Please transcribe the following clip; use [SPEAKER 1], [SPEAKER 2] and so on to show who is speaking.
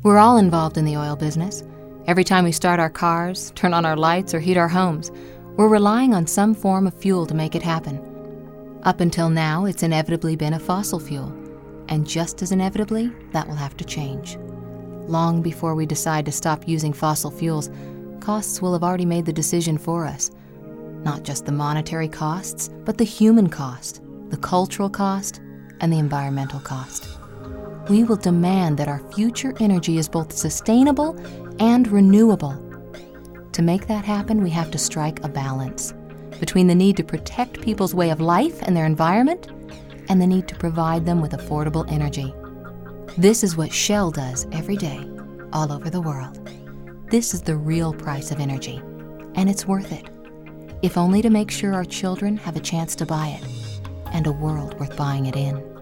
[SPEAKER 1] We're all involved in the oil business. Every time we start our cars, turn on our lights, or heat our homes, we're relying on some form of fuel to make it happen. Up until now, it's inevitably been a fossil fuel, and just as inevitably, that will have to change. Long before we decide to stop using fossil fuels, costs will have already made the decision for us. Not just the monetary costs, but the human cost, the cultural cost, and the environmental cost. We will demand that our future energy is both sustainable and renewable. To make that happen, we have to strike a balance between the need to protect people's way of life and their environment and the need to provide them with affordable energy. This is what Shell does every day, all over the world. This is the real price of energy, and it's worth it, if only to make sure our children have a chance to buy it, and a world worth buying it in.